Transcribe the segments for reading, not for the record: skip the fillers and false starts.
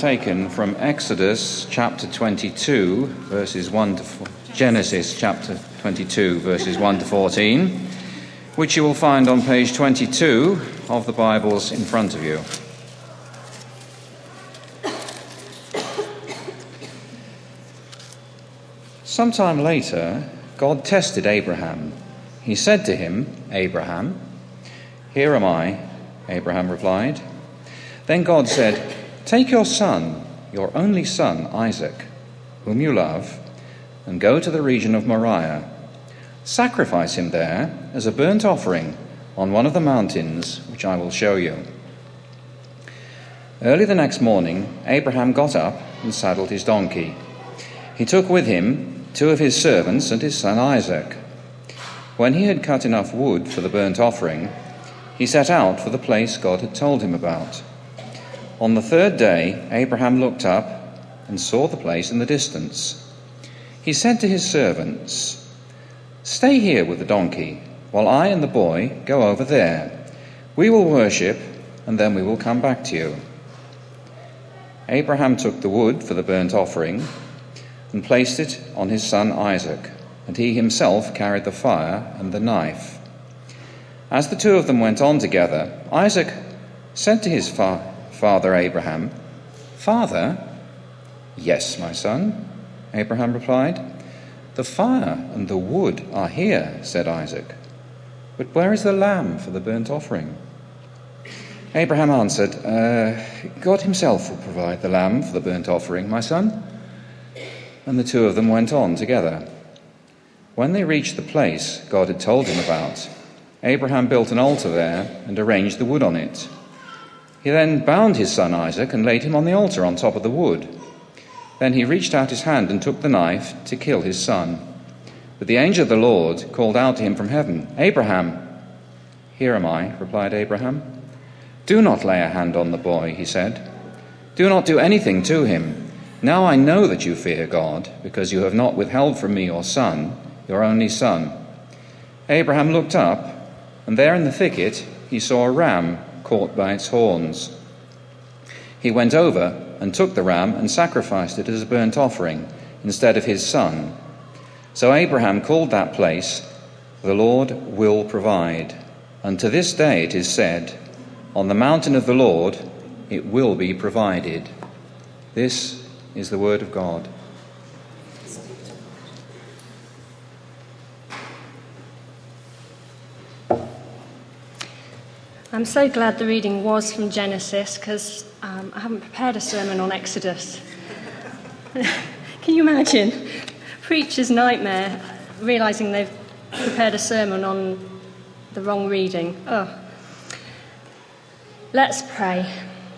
taken from Exodus chapter 22, verses 1 to Genesis chapter 22, verses 1 to 14, which you will find on page 22 of the Bibles in front of you. Sometime later, God tested Abraham. He said to him, "Abraham." "Here am I," Abraham replied. Then God said, "Take your son, your only son, Isaac, whom you love, and go to the region of Moriah. Sacrifice him there as a burnt offering on one of the mountains which I will show you." Early the next morning, Abraham got up and saddled his donkey. He took with him 2 of his servants and his son Isaac. When he had cut enough wood for the burnt offering, he set out for the place God had told him about. On the 3rd day, Abraham looked up and saw the place in the distance. He said to his servants, "Stay here with the donkey, while I and the boy go over there. We will worship, and then we will come back to you." Abraham took the wood for the burnt offering and placed it on his son Isaac, and he himself carried the fire and the knife. As the 2 of them went on together, Isaac said to his father Abraham, "Father?" "Yes, my son," Abraham replied. "The fire and the wood are here," said Isaac. "But where is the lamb for the burnt offering?" Abraham answered, "God himself will provide the lamb for the burnt offering, my son." And the 2 of them went on together. When they reached the place God had told him about, Abraham built an altar there and arranged the wood on it. He then bound his son Isaac and laid him on the altar on top of the wood. Then he reached out his hand and took the knife to kill his son. But the angel of the Lord called out to him from heaven, "Abraham!" "Here am I," replied Abraham. "Do not lay a hand on the boy," he said. "Do not do anything to him. Now I know that you fear God, because you have not withheld from me your son, your only son." Abraham looked up, and there in the thicket he saw a ram caught by its horns. He went over and took the ram and sacrificed it as a burnt offering instead of his son. So Abraham called that place, "The Lord will provide." And to this day it is said, "On the mountain of the Lord it will be provided." This is the word of God. I'm so glad the reading was from Genesis, because I haven't prepared a sermon on Exodus. Can you imagine? Preacher's nightmare, realising they've prepared a sermon on the wrong reading. Oh. Let's pray.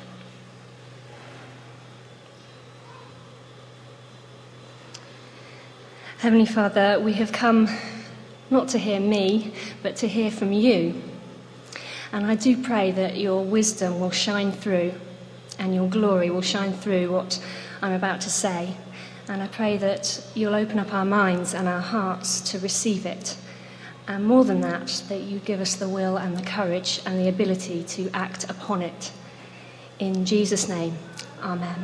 Heavenly Father, we have come not to hear me, but to hear from you. And I do pray that your wisdom will shine through and your glory will shine through what I'm about to say. And I pray that you'll open up our minds and our hearts to receive it. And more than that, that you give us the will and the courage and the ability to act upon it. In Jesus' name, amen.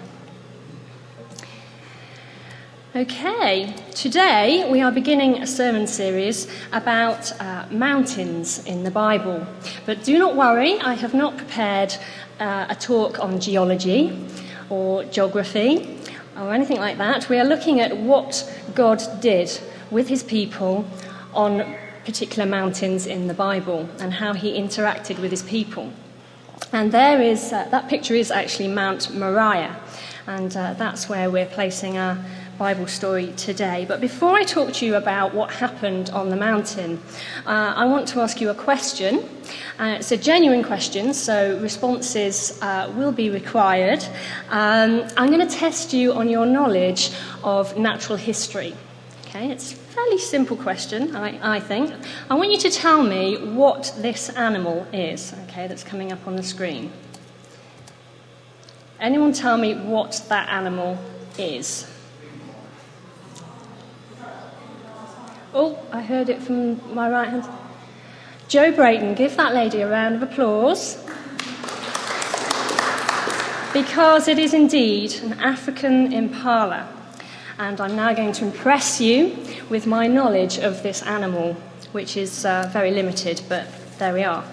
Okay, today we are beginning a sermon series about mountains in the Bible. But do not worry, I have not prepared a talk on geology or geography or anything like that. We are looking at what God did with his people on particular mountains in the Bible and how he interacted with his people. And there is, that picture is actually Mount Moriah, and that's where we're placing our Bible story today. But before I talk to you about what happened on the mountain, I want to ask you a question. It's a genuine question, so responses will be required. I'm going to test you on your knowledge of natural history. Okay, it's a fairly simple question, I think. I want you to tell me what this animal is, okay, that's coming up on the screen. Anyone tell me what that animal is? Oh, I heard it from my right hand. Jo Brayton, give that lady a round of applause. because it is indeed an African impala. And I'm now going to impress you with my knowledge of this animal, which is very limited, but there we are.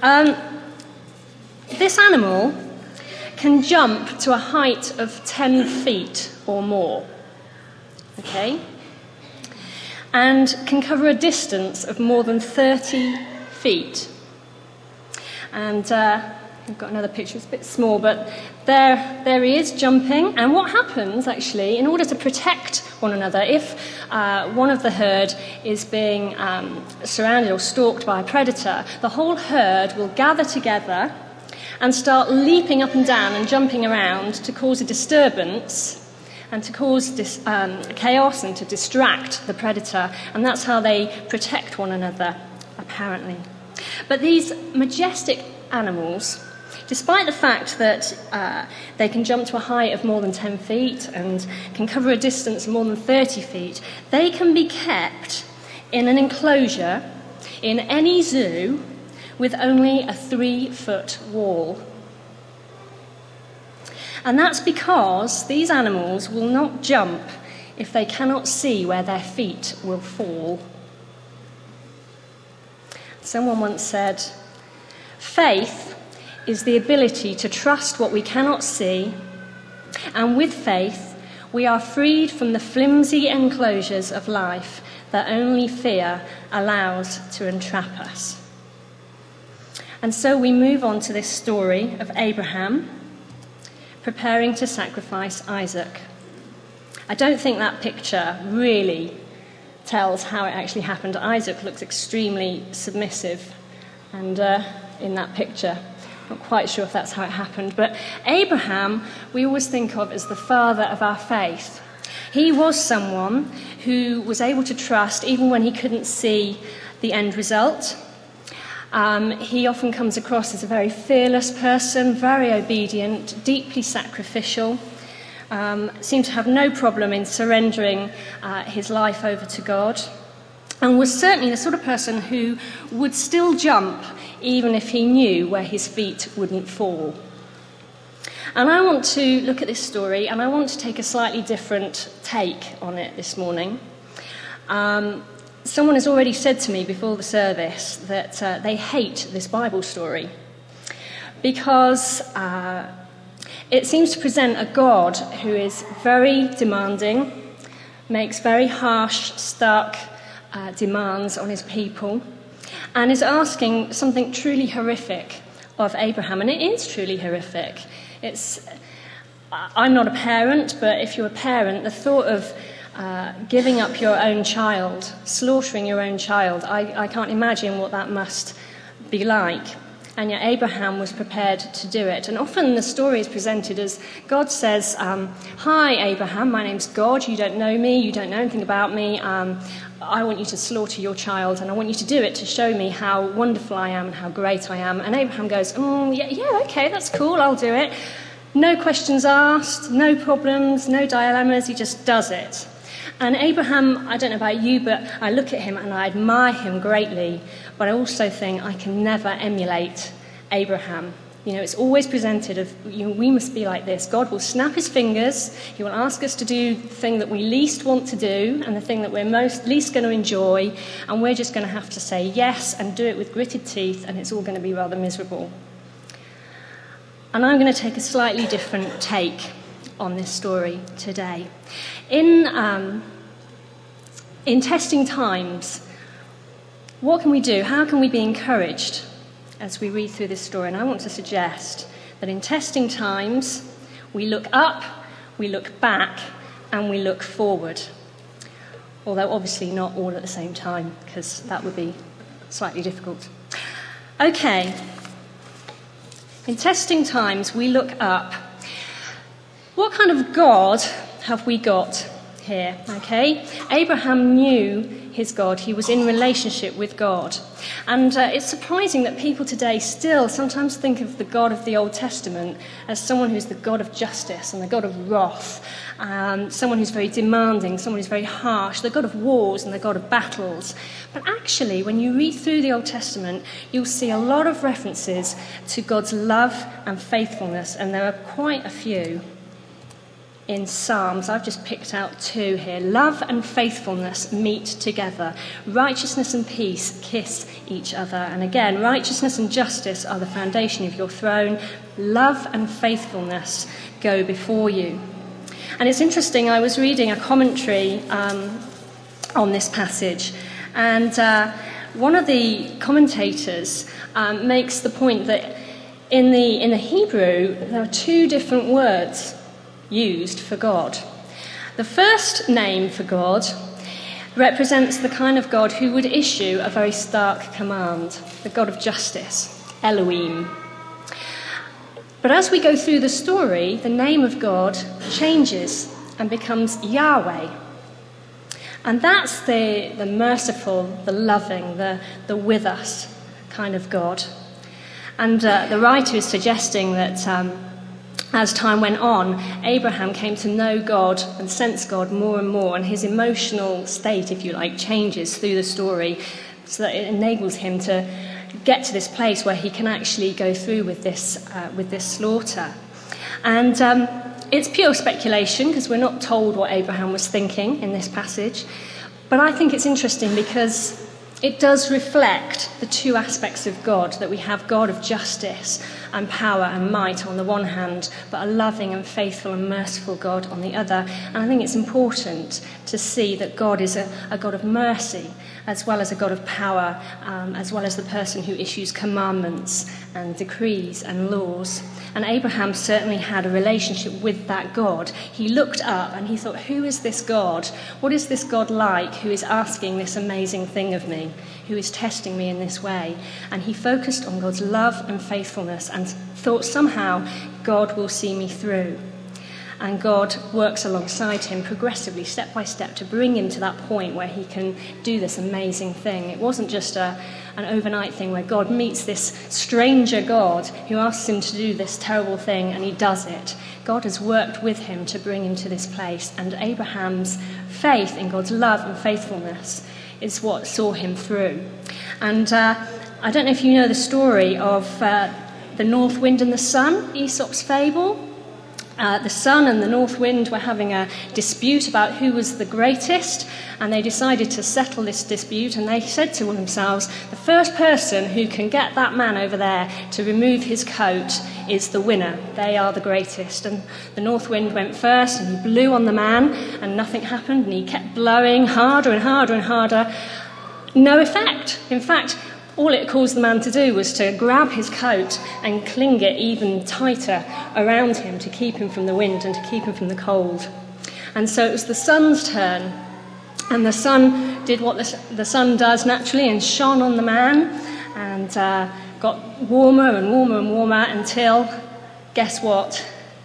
This animal can jump to a height of 10 feet or more, okay? And can cover a distance of more than 30 feet. And I've got another picture, it's a bit small, but there he is jumping. And what happens, actually, in order to protect one another, if one of the herd is being surrounded or stalked by a predator, the whole herd will gather together and start leaping up and down and jumping around to cause a disturbance and to cause chaos and to distract the predator. And that's how they protect one another, apparently. But these majestic animals, despite the fact that they can jump to a height of more than 10 feet and can cover a distance of more than 30 feet, they can be kept in an enclosure in any zoo with only a 3-foot wall. And that's because these animals will not jump if they cannot see where their feet will fall. Someone once said, "Faith is the ability to trust what we cannot see, and with faith we are freed from the flimsy enclosures of life that only fear allows to entrap us." And so we move on to this story of Abraham preparing to sacrifice Isaac. I don't think that picture really tells how it actually happened. Isaac looks extremely submissive, and in that picture, not quite sure if that's how it happened. But Abraham, we always think of as the father of our faith. He was someone who was able to trust even when he couldn't see the end result. He often comes across as a very fearless person, very obedient, deeply sacrificial, seemed to have no problem in surrendering his life over to God, and was certainly the sort of person who would still jump even if he knew where his feet wouldn't fall. And I want to look at this story, and I want to take a slightly different take on it this morning. Someone has already said to me before the service that they hate this Bible story because it seems to present a God who is very demanding, makes very harsh, stark demands on his people, and is asking something truly horrific of Abraham. And it is truly horrific. I'm not a parent, but if you're a parent, the thought of giving up your own child, slaughtering your own child, I can't imagine what that must be like. And yet Abraham was prepared to do it. And often the story is presented as God says, "Hi, Abraham, my name's God. You don't know me. You don't know anything about me. I want you to slaughter your child, and I want you to do it to show me how wonderful I am and how great I am." And Abraham goes, yeah, okay, that's cool, I'll do it. No questions asked, no problems, no dilemmas, he just does it. And Abraham, I don't know about you, but I look at him and I admire him greatly, but I also think I can never emulate Abraham. You know, it's always presented of, we must be like this. God will snap his fingers, he will ask us to do the thing that we least want to do and the thing that we're least going to enjoy, and we're just going to have to say yes and do it with gritted teeth, and it's all going to be rather miserable. And I'm going to take a slightly different take on this story today. In testing times, what can we do? How can we be encouraged as we read through this story? And I want to suggest that in testing times, we look up, we look back, and we look forward. Although obviously not all at the same time, because that would be slightly difficult. Okay. In testing times, we look up. What kind of God have we got here, okay? Abraham knew his God. He was in relationship with God. And it's surprising that people today still sometimes think of the God of the Old Testament as someone who's the God of justice and the God of wrath, someone who's very demanding, someone who's very harsh, the God of wars and the God of battles. But actually, when you read through the Old Testament, you'll see a lot of references to God's love and faithfulness, and there are quite a few in Psalms. I've just picked out 2 here. Love and faithfulness meet together. Righteousness and peace kiss each other. And again, righteousness and justice are the foundation of your throne. Love and faithfulness go before you. And it's interesting, I was reading a commentary on this passage, and one of the commentators makes the point that in the Hebrew, there are 2 different words used for God. The first name for God represents the kind of God who would issue a very stark command, the God of justice, Elohim. But as we go through the story, the name of God changes and becomes Yahweh. And that's the merciful, the loving, the with us kind of God. And the writer is suggesting that as time went on, Abraham came to know God and sense God more and more, and his emotional state, if you like, changes through the story so that it enables him to get to this place where he can actually go through with this slaughter. And it's pure speculation because we're not told what Abraham was thinking in this passage, but I think it's interesting because it does reflect the 2 aspects of God, that we have God of justice and power and might on the one hand, but a loving and faithful and merciful God on the other. And I think it's important to see that God is a God of mercy, as well as a God of power, as well as the person who issues commandments and decrees and laws. And Abraham certainly had a relationship with that God. He looked up and he thought, who is this God? What is this God like who is asking this amazing thing of me, who is testing me in this way? And he focused on God's love and faithfulness and thought somehow God will see me through. And God works alongside him progressively, step by step, to bring him to that point where he can do this amazing thing. It wasn't just an overnight thing where God meets this stranger God who asks him to do this terrible thing, and he does it. God has worked with him to bring him to this place, and Abraham's faith in God's love and faithfulness is what saw him through. And I don't know if you know the story of the north wind and the sun, Aesop's fable. The sun and the north wind were having a dispute about who was the greatest, and they decided to settle this dispute, and they said to themselves, the first person who can get that man over there to remove his coat is the winner. They are the greatest. And the north wind went first, and he blew on the man, and nothing happened, and he kept blowing harder and harder and harder. No effect. In fact, all it caused the man to do was to grab his coat and cling it even tighter around him to keep him from the wind and to keep him from the cold. And so it was the sun's turn, and the sun did what the sun does naturally and shone on the man and got warmer and warmer and warmer until, guess what?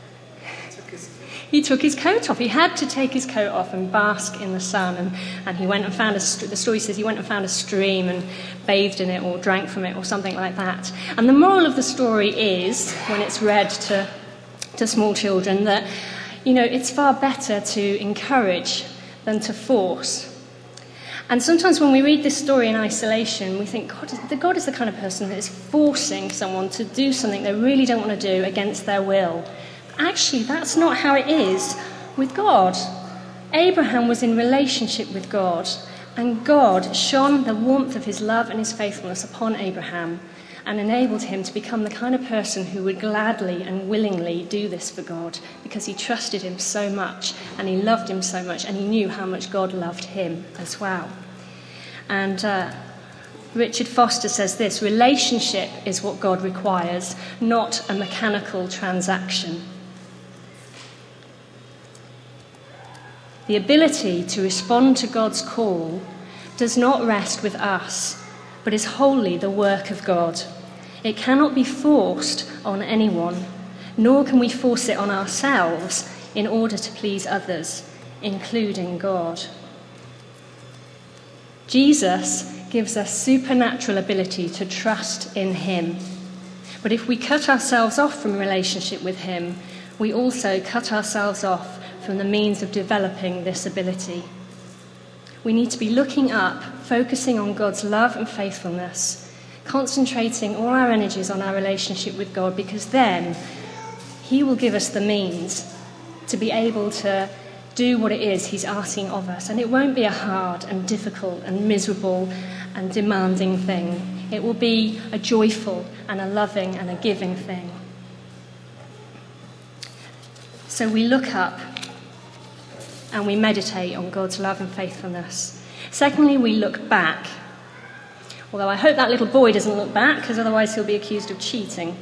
He took his coat off. He had to take his coat off and bask in the sun. And he went and found the story says he went and found a stream and bathed in it or drank from it or something like that. And the moral of the story is, when it's read to small children, that, it's far better to encourage than to force. And sometimes when we read this story in isolation, we think, God is the kind of person that is forcing someone to do something they really don't want to do against their will. Actually, that's not how it is with God. Abraham was in relationship with God, and God shone the warmth of his love and his faithfulness upon Abraham and enabled him to become the kind of person who would gladly and willingly do this for God, because he trusted him so much and he loved him so much, and he knew how much God loved him as well. And Richard Foster says this: relationship is what God requires, not a mechanical transaction. The ability to respond to God's call does not rest with us, but is wholly the work of God. It cannot be forced on anyone, nor can we force it on ourselves in order to please others. including God. Jesus gives us supernatural ability to trust in him. But if we cut ourselves off from relationship with him, we also cut ourselves off from the means of developing this ability. We need to be looking up, focusing on God's love and faithfulness, concentrating all our energies on our relationship with God, because then he will give us the means to be able to do what it is he's asking of us. And it won't be a hard and difficult and miserable and demanding thing. It will be a joyful and a loving and a giving thing. So we look up and we meditate on God's love and faithfulness. Secondly, we look back. Although I hope that little boy doesn't look back, because otherwise he'll be accused of cheating.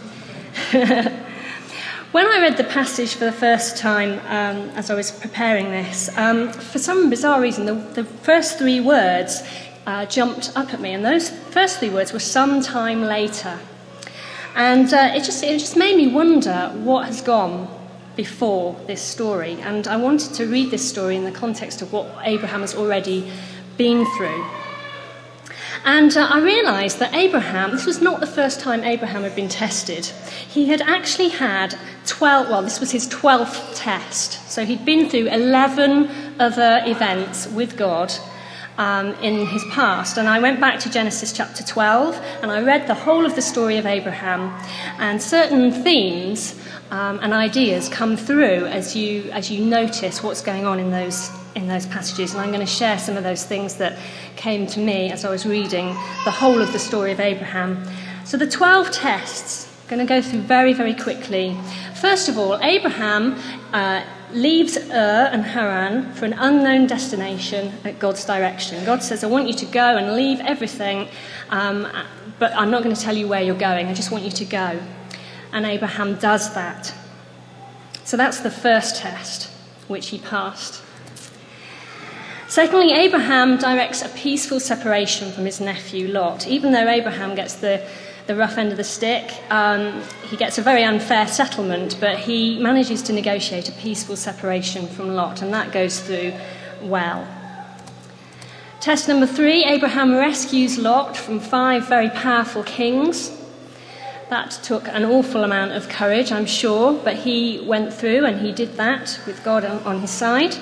When I read the passage for the first time as I was preparing this, for some bizarre reason, the first three words jumped up at me, and those first three words were "sometime later." And it just made me wonder what has gone before this story. And I wanted to read this story in the context of what Abraham has already been through. And I realised that this was not the first time Abraham had been tested. He had actually had this was his 12th test. So he'd been through 11 other events with God in his past. And I went back to Genesis chapter 12 and I read the whole of the story of Abraham, and certain themes and ideas come through as you notice what's going on in those passages. And I'm going to share some of those things that came to me as I was reading the whole of the story of Abraham. So the 12 tests, I'm going to go through very, very quickly. First of all, Abraham leaves Ur and Haran for an unknown destination at God's direction. God says, I want you to go and leave everything, but I'm not going to tell you where you're going. I just want you to go. And Abraham does that. So that's the first test, which he passed. Secondly, Abraham directs a peaceful separation from his nephew Lot. Even though Abraham gets the rough end of the stick, he gets a very unfair settlement, but he manages to negotiate a peaceful separation from Lot, and that goes through well. Test number 3, Abraham rescues Lot from 5 very powerful kings. That took an awful amount of courage, I'm sure, but he went through and he did that with God on his side.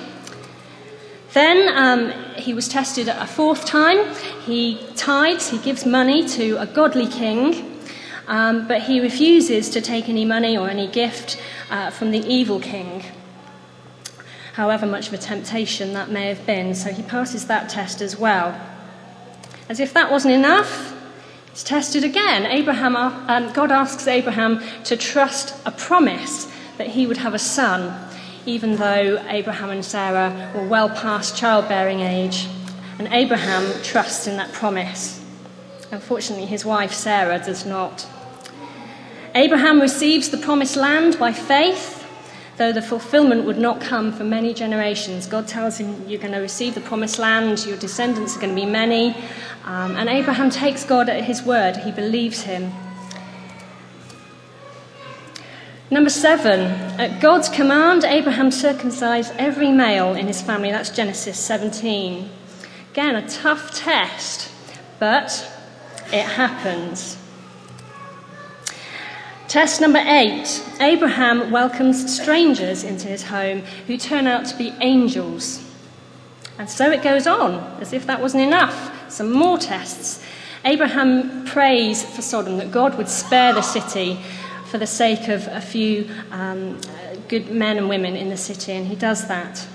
Then he was tested a 4th time. He tithes, he gives money to a godly king, but he refuses to take any money or any gift from the evil king, however much of a temptation that may have been. So he passes that test as well. As if that wasn't enough, he's tested again. God asks Abraham to trust a promise that he would have a son, even though Abraham and Sarah were well past childbearing age. And Abraham trusts in that promise. Unfortunately, his wife Sarah does not. Abraham receives the promised land by faith, though the fulfillment would not come for many generations. God tells him, you're going to receive the promised land, your descendants are going to be many. And Abraham takes God at his word. He believes him. Number 7, at God's command, Abraham circumcised every male in his family. That's Genesis 17. Again, a tough test, but it happens. Test number 8, Abraham welcomes strangers into his home who turn out to be angels. And so it goes on, as if that wasn't enough. Some more tests. Abraham prays for Sodom, that God would spare the city for the sake of a few good men and women in the city, and he does that.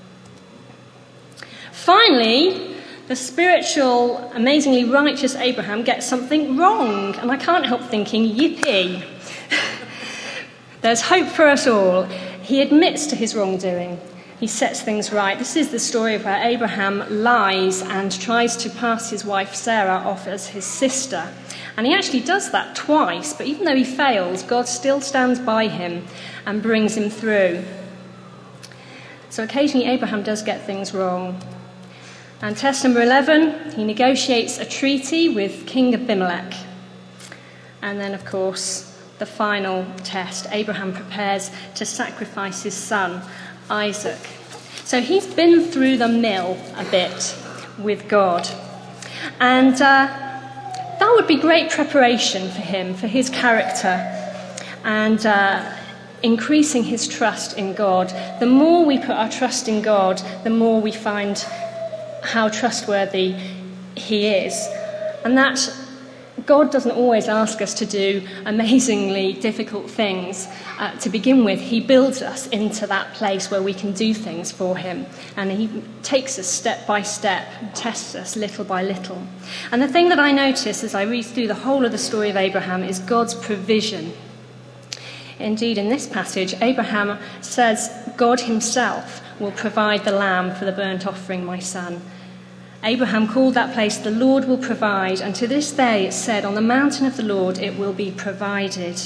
Finally, the spiritual, amazingly righteous Abraham gets something wrong, and I can't help thinking, yippee. There's hope for us all. He admits to his wrongdoing. He sets things right. This is the story of where Abraham lies and tries to pass his wife Sarah off as his sister. And he actually does that twice, but even though he fails, God still stands by him and brings him through. So occasionally Abraham does get things wrong. And test number 11, he negotiates a treaty with King Abimelech. And then, of course, the final test, Abraham prepares to sacrifice his son, Isaac. So he's been through the mill a bit with God. And that would be great preparation for him, for his character, and increasing his trust in God. The more we put our trust in God, the more we find how trustworthy he is. And that God doesn't always ask us to do amazingly difficult things to begin with. He builds us into that place where we can do things for him. And he takes us step by step, and tests us little by little. And the thing that I notice as I read through the whole of the story of Abraham is God's provision. Indeed, in this passage, Abraham says, God himself will provide the lamb for the burnt offering, my son. Abraham called that place, the Lord will provide, and to this day it's said, on the mountain of the Lord it will be provided.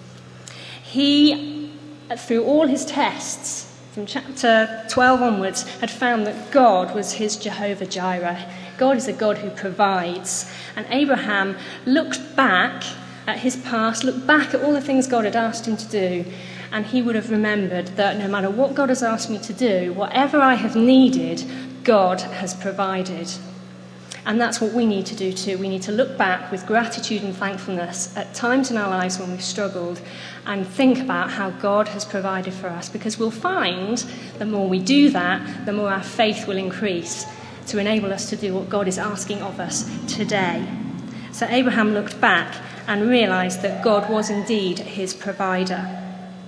He, through all his tests, from chapter 12 onwards, had found that God was his Jehovah Jireh. God is a God who provides. And Abraham looked back at his past, looked back at all the things God had asked him to do, and he would have remembered that no matter what God has asked me to do, whatever I have needed, God has provided. And that's what we need to do too. We need to look back with gratitude and thankfulness at times in our lives when we've struggled and think about how God has provided for us, because we'll find the more we do that, the more our faith will increase to enable us to do what God is asking of us today. So Abraham looked back and realised that God was indeed his provider.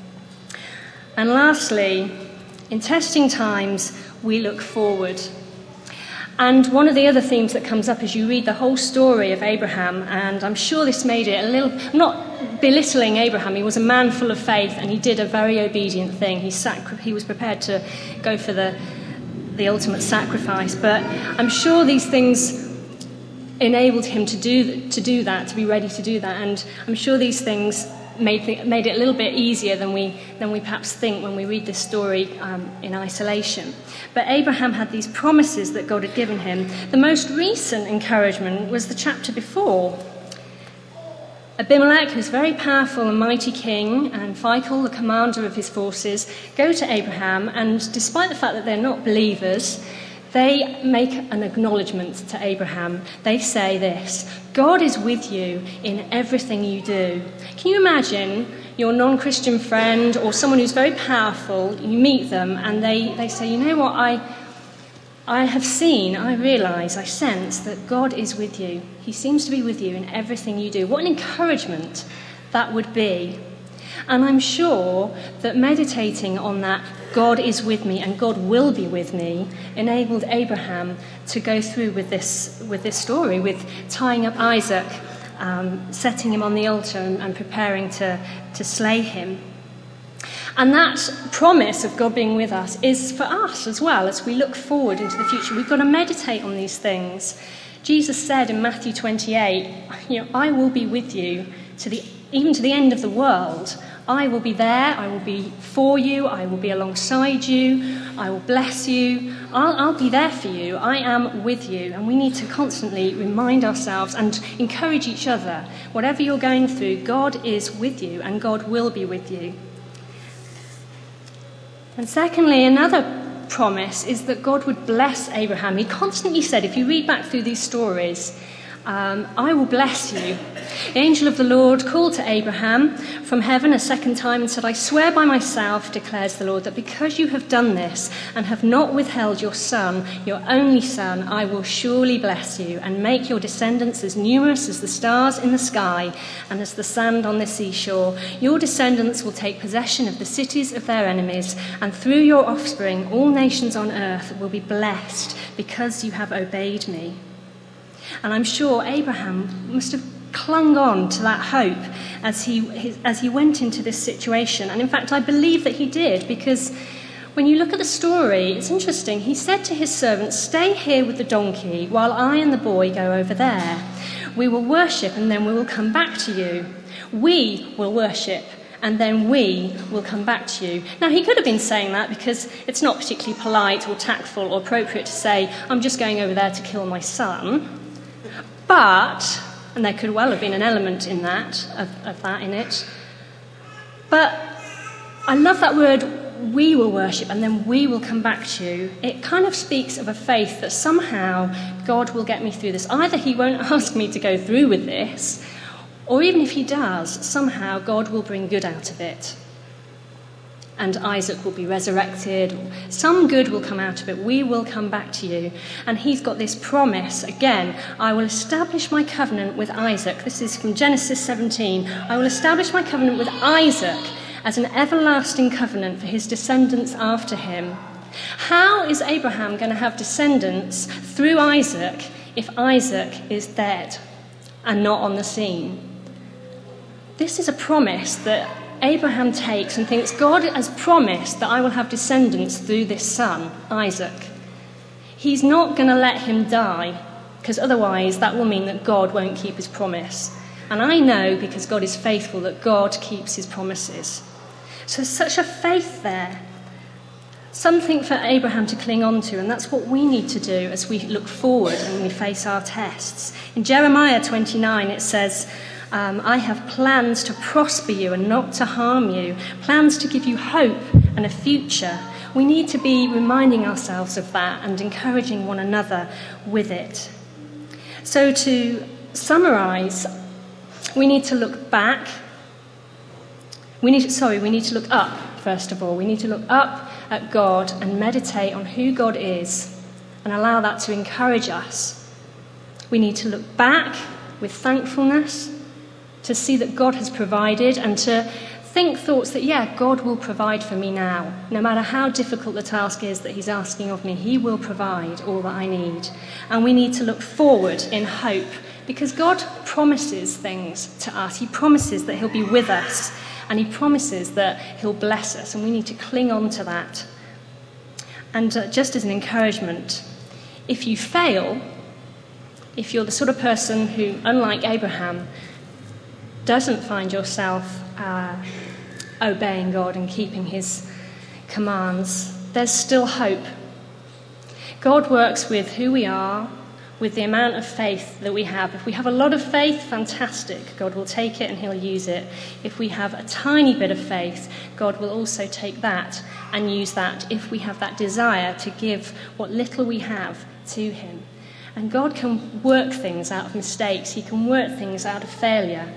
And lastly, in testing times, we look forward. And one of the other themes that comes up as you read the whole story of Abraham, and I'm sure this made it a little, I'm not belittling Abraham, he was a man full of faith and he did a very obedient thing. He was prepared to go for the ultimate sacrifice, but I'm sure these things enabled him to do that, to be ready to do that, and I'm sure these things made it a little bit easier than we perhaps think when we read this story in isolation. But Abraham had these promises that God had given him. The most recent encouragement was the chapter before. Abimelech, who's a very powerful and mighty king, and Phicol, the commander of his forces, go to Abraham, and despite the fact that they're not believers, they make an acknowledgement to Abraham. They say this: God is with you in everything you do. Can you imagine your non-Christian friend or someone who's very powerful, you meet them and they say, you know what, I have seen, I realise, I sense that God is with you. He seems to be with you in everything you do. What an encouragement that would be. And I'm sure that meditating on that, God is with me and God will be with me, enabled Abraham to go through with this story, with tying up Isaac, setting him on the altar and preparing to slay him. And that promise of God being with us is for us as well as we look forward into the future. We've got to meditate on these things. Jesus said in Matthew 28, I will be with you even to the end of the world. I will be there, I will be for you, I will be alongside you, I will bless you, I'll be there for you, I am with you. And we need to constantly remind ourselves and encourage each other. Whatever you're going through, God is with you and God will be with you. And secondly, another promise is that God would bless Abraham. He constantly said, if you read back through these stories, I will bless you. The angel of the Lord called to Abraham from heaven a second time and said, I swear by myself, declares the Lord, that because you have done this and have not withheld your son, your only son, I will surely bless you and make your descendants as numerous as the stars in the sky and as the sand on the seashore. Your descendants will take possession of the cities of their enemies, and through your offspring all nations on earth will be blessed because you have obeyed me. And I'm sure Abraham must have clung on to that hope as he went into this situation. And in fact, I believe that he did, because when you look at the story, it's interesting. He said to his servants, stay here with the donkey while I and the boy go over there. We will worship and then we will come back to you. We will worship and then we will come back to you. Now, he could have been saying that because it's not particularly polite or tactful or appropriate to say, I'm just going over there to kill my son. But, and there could well have been an element of that in it, but I love that word we will worship and then we will come back to you, it kind of speaks of a faith that somehow God will get me through this. Either he won't ask me to go through with this, or even if he does, somehow God will bring good out of it. And Isaac will be resurrected. Some good will come out of it. We will come back to you. And he's got this promise. Again, I will establish my covenant with Isaac. This is from Genesis 17. I will establish my covenant with Isaac as an everlasting covenant for his descendants after him. How is Abraham going to have descendants through Isaac if Isaac is dead and not on the scene? This is a promise that Abraham takes and thinks, God has promised that I will have descendants through this son, Isaac. He's not going to let him die, because otherwise that will mean that God won't keep his promise. And I know, because God is faithful, that God keeps his promises. So there's such a faith there. Something for Abraham to cling on to, and that's what we need to do as we look forward and we face our tests. In Jeremiah 29 it says, I have plans to prosper you and not to harm you, plans to give you hope and a future. We need to be reminding ourselves of that and encouraging one another with it. So to summarise, we need to look back. We need to look up, first of all. We need to look up at God and meditate on who God is and allow that to encourage us. We need to look back with thankfulness, to see that God has provided, and to think thoughts that, God will provide for me now. No matter how difficult the task is that he's asking of me, he will provide all that I need. And we need to look forward in hope, because God promises things to us. He promises that he'll be with us, and he promises that he'll bless us, and we need to cling on to that. And just as an encouragement, if you fail, if you're the sort of person who, unlike Abraham, doesn't find yourself obeying God and keeping his commands, there's still hope. God works with who we are, with the amount of faith that we have. If we have a lot of faith, fantastic. God will take it and he'll use it. If we have a tiny bit of faith, God will also take that and use that if we have that desire to give what little we have to him. And God can work things out of mistakes. He can work things out of failure.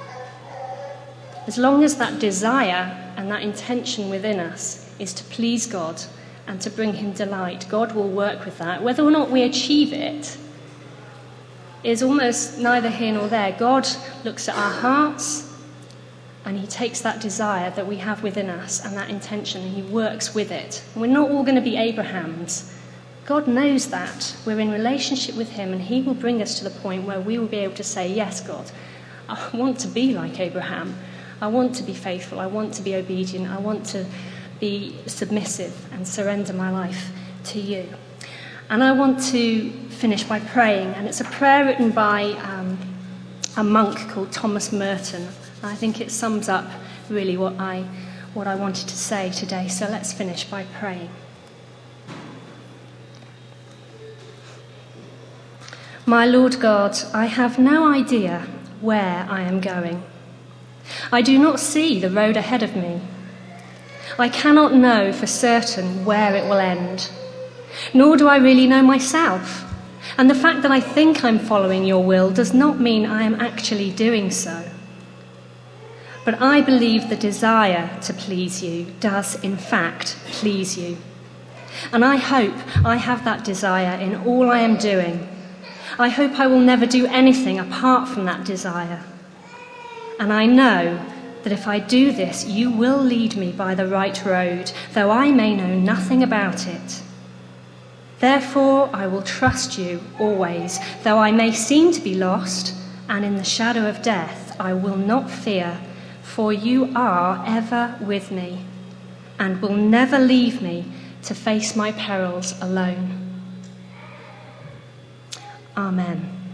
As long as that desire and that intention within us is to please God and to bring him delight, God will work with that. Whether or not we achieve it is almost neither here nor there. God looks at our hearts and he takes that desire that we have within us and that intention and he works with it. And we're not all going to be Abrahams. God knows that. We're in relationship with him and he will bring us to the point where we will be able to say, yes, God, I want to be like Abraham. I want to be faithful. I want to be obedient. I want to be submissive and surrender my life to you. And I want to finish by praying. And it's a prayer written by a monk called Thomas Merton. I think it sums up really what I wanted to say today. So let's finish by praying. My Lord God, I have no idea where I am going. I do not see the road ahead of me. I cannot know for certain where it will end, nor do I really know myself. And the fact that I think I'm following your will does not mean I am actually doing so. But I believe the desire to please you does, in fact, please you. And I hope I have that desire in all I am doing. I hope I will never do anything apart from that desire. And I know that if I do this, you will lead me by the right road, though I may know nothing about it. Therefore, I will trust you always, though I may seem to be lost, and in the shadow of death I will not fear, for you are ever with me, and will never leave me to face my perils alone. Amen.